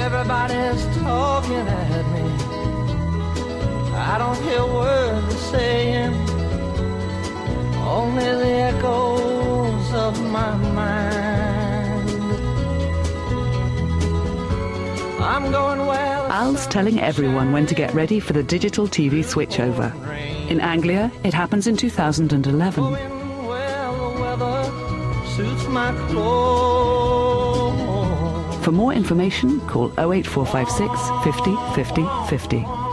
Everybody's talking at me. I don't hear words they're saying, only the echoes of my mind. I'm going well. Al's telling everyone when to get ready for the digital TV switchover. In Anglia, it happens in 2011. Well, the weather suits my clothes. For more information, call 08456 50 50 50.